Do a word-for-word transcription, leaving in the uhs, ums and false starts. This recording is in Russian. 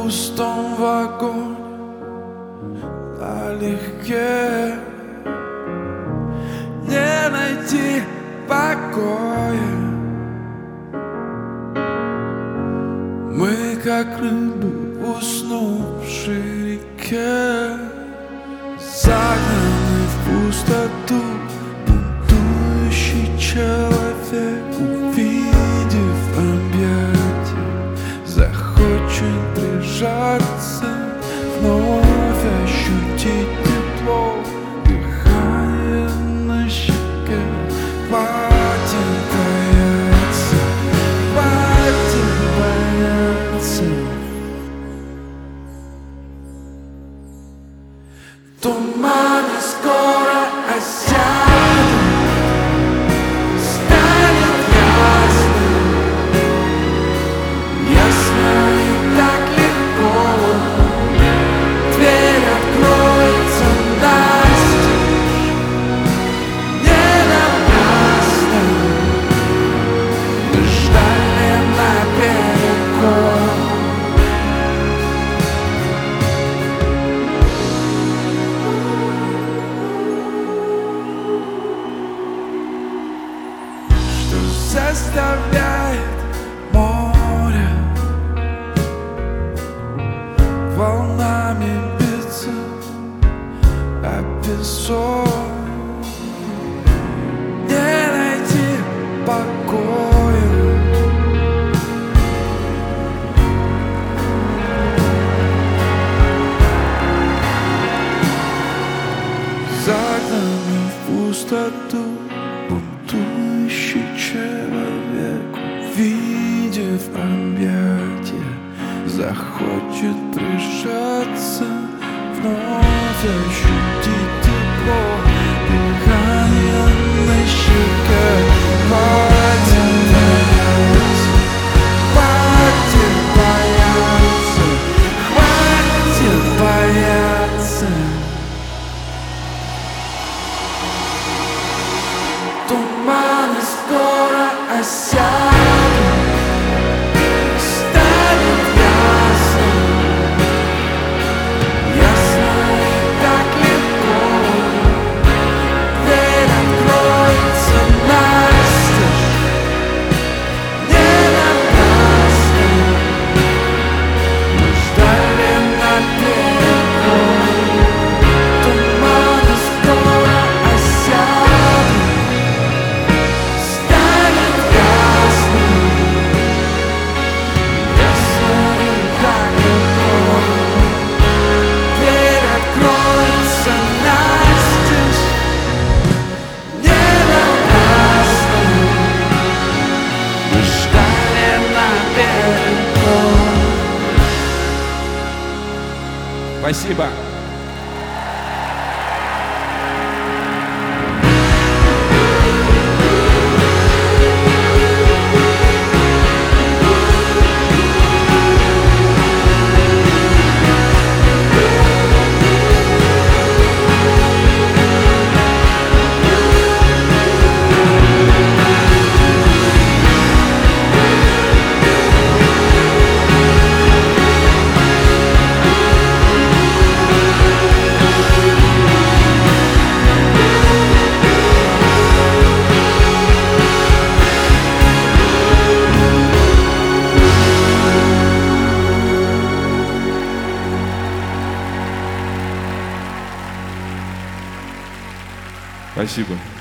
пустом вагоне налегке не найти покоя. Мы, как рыбы в уснувшей реке, загнаны в пустоту. Бунтующий человек, увидев объятия, захочет прижаться, вновь ощутить тепло, дыхание на щеке. Хватит бояться, хватит бояться. Туманы скоро осядут, станет ясно, ясно и так легко. Дверь откроется настежь, не напрасно мы ждали на берегу. Заставляет море волнами биться о песок, не найти покоя. Загнанный в пустоту бунтующий человек, увидев объятия, захочет прижаться, вновь ощутить тепло, дыхание на щеке. Хватит бояться, хватит бояться, хватит бояться. Туманы скоро осядут, станет ясно, ясно и так легко. Дверь откроется настежь, не напрасно мы ждали на берегу. Туманы скоро осядут, Спасибо. Спасибо.